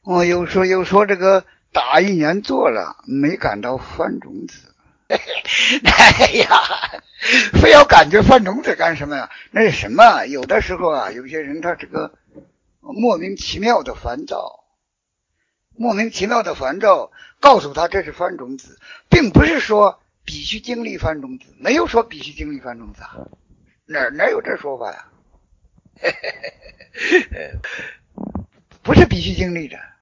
又说这个打一年做了，没感到犯种子。哎呀，非要感觉犯种子干什么呀？那是什么？有的时候啊，有些人他这个莫名其妙的烦躁，告诉他这是犯种子，并不是说必须经历犯种子，没有说必须经历犯种子啊，哪有这说法呀？不是必须经历的。